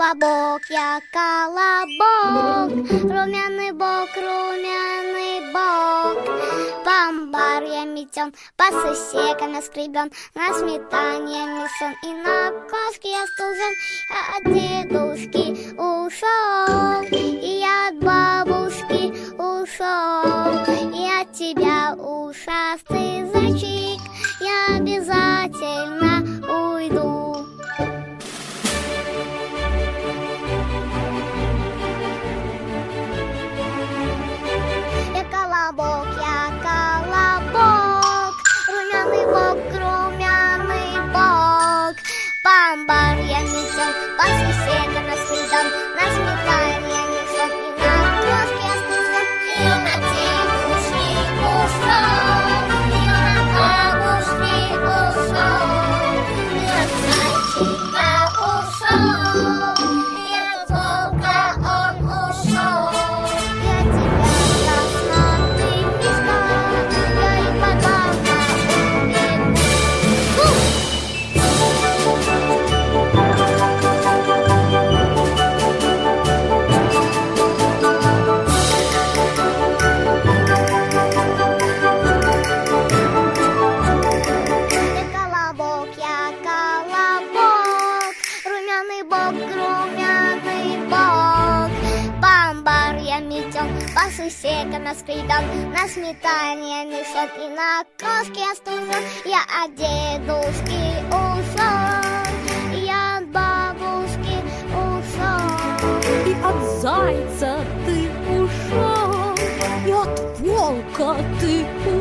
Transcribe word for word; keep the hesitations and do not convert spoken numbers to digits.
колобок, я колобок, румяный бок, румяный бок. По амбару я метен, по сусекам я скребен, на сметане я мешен, и на кошке я стужен. Я от дедушки ушел, и я от бабушки ушел, и от тебя, ушастый зайчик, я обязательно уйду. Я колобок, я колобок, румяный бок, румяный бок. По амбару я метен, по сусекам я скребен, на сметане я мешен, и на кошке я стужен. Я от дедушки ушел, я от бабушки ушел, я от зайчика ушел, и от волка он ушел. Я тебя ясно, ты мишка, я и подавно убегу. Я колобок, я колобок, румяный бок, румяный бок. По амбару я метен, по сусекам я скребен, на сметане я мешен, и на кошке я стужен. Я от дедушки ушел, и я от бабушки ушел. И от зайца ты ушел, и от волка ты ушел.